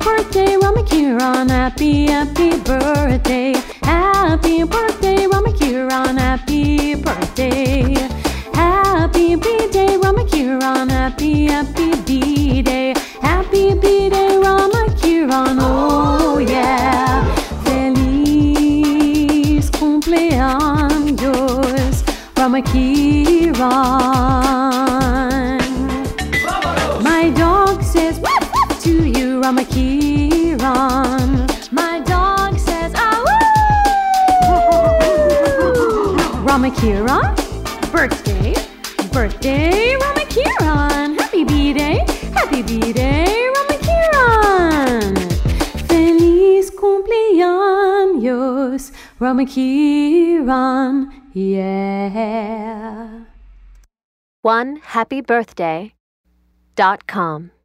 birthday, Ramakiran. Happy, happy birthday. Happy birthday, Ramakiran. Happy birthday. Happy B-Day, Ramakiran. Happy, happy B-Day. Happy B-Day, Ramakiran. Oh yeah. Feliz cumpleaños, Ramakiran. My dog says woof, woof to you, Ramakiran. My dog says ah woo. Ramakiran, birthday, birthday, Ramakiran. Happy B-Day, Ramakiran. Feliz cumpleaños, Ramakiran, yeah. OneHappyBirthday.com